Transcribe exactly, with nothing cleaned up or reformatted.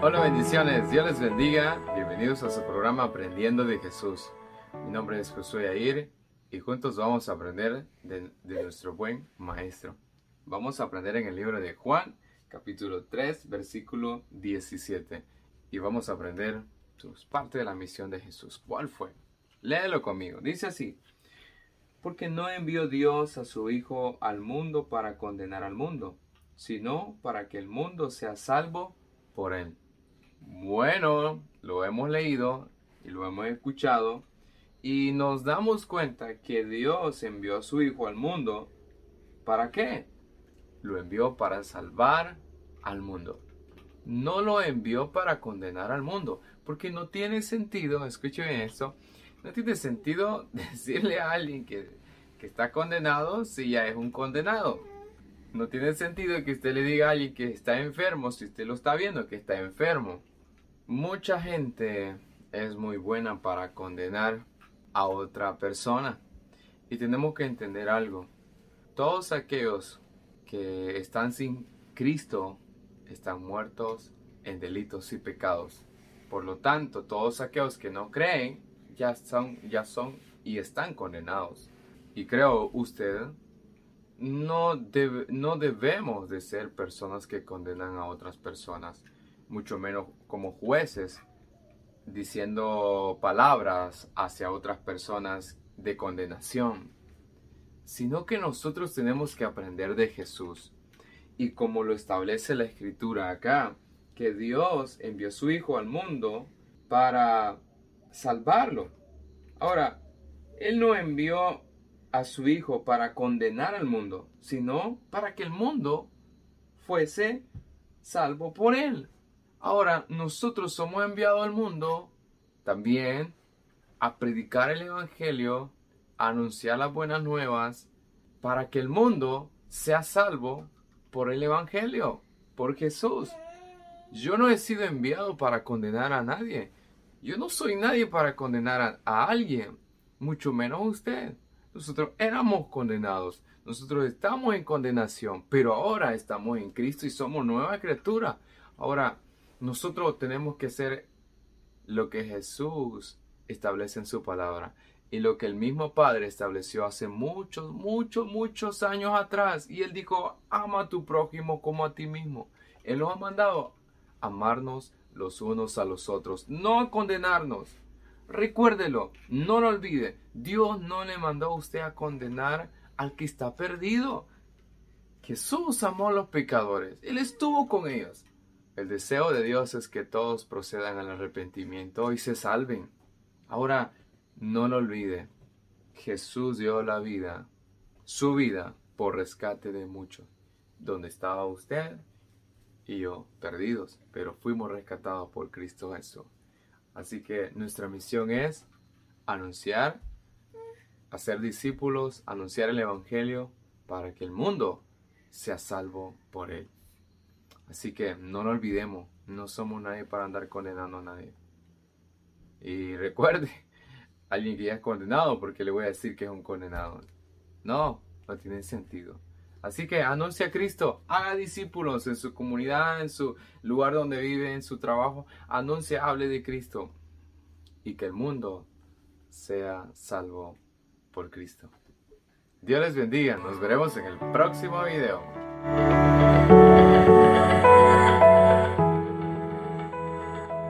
Hola, bendiciones, Dios les bendiga. Bienvenidos a su programa Aprendiendo de Jesús. Mi nombre es Josué Air y juntos vamos a aprender de, de nuestro buen Maestro. Vamos a aprender en el libro de Juan, capítulo tres, versículo diecisiete. Y vamos a aprender pues, parte de la misión de Jesús. ¿Cuál fue? Léelo conmigo. Dice así: porque no envió Dios a su Hijo al mundo para condenar al mundo, sino para que el mundo sea salvo por él. Bueno, lo hemos leído y lo hemos escuchado y nos damos cuenta que Dios envió a su Hijo al mundo. ¿Para qué? Lo envió para salvar al mundo. No lo envió para condenar al mundo, porque no tiene sentido, escuchen esto, no tiene sentido decirle a alguien que, que está condenado si ya es un condenado. No tiene sentido que usted le diga a alguien que está enfermo si usted lo está viendo que está enfermo. Mucha gente es muy buena para condenar a otra persona. Y tenemos que entender algo. Todos aquellos que están sin Cristo están muertos en delitos y pecados. Por lo tanto, todos aquellos que no creen ya son, ya son y están condenados. Y creo usted, no, debe, no debemos de ser personas que condenan a otras personas, mucho menos como jueces, diciendo palabras hacia otras personas de condenación, sino que nosotros tenemos que aprender de Jesús. Y como lo establece la Escritura acá, que Dios envió a su Hijo al mundo para salvarlo. Ahora, Él no envió a su Hijo para condenar al mundo, sino para que el mundo fuese salvo por Él. Ahora, nosotros somos enviados al mundo también a predicar el Evangelio, a anunciar las buenas nuevas, para que el mundo sea salvo por el Evangelio, por Jesús. Yo no he sido enviado para condenar a nadie. Yo no soy nadie para condenar a, a alguien, mucho menos usted. Nosotros éramos condenados, nosotros estamos en condenación, pero ahora estamos en Cristo y somos nueva criatura. Ahora, nosotros tenemos que hacer lo que Jesús establece en su palabra y lo que el mismo Padre estableció hace muchos, muchos, muchos años atrás. Y Él dijo, ama a tu prójimo como a ti mismo. Él nos ha mandado a amarnos los unos a los otros, no a condenarnos. Recuérdelo, no lo olvide. Dios no le mandó a usted a condenar al que está perdido. Jesús amó a los pecadores. Él estuvo con ellos. El deseo de Dios es que todos procedan al arrepentimiento y se salven. Ahora, no lo olvide. Jesús dio la vida, su vida, por rescate de muchos. Donde estaba usted y yo, perdidos, pero fuimos rescatados por Cristo Jesús. Así que nuestra misión es anunciar, hacer discípulos, anunciar el Evangelio para que el mundo sea salvo por Él. Así que no lo olvidemos, no somos nadie para andar condenando a nadie. Y recuerde, alguien que ya es condenado, porque le voy a decir que es un condenado. No, no tiene sentido. Así que anuncia a Cristo, haga discípulos en su comunidad, en su lugar donde vive, en su trabajo. Anuncia, hable de Cristo y que el mundo sea salvo por Cristo. Dios les bendiga, nos veremos en el próximo video.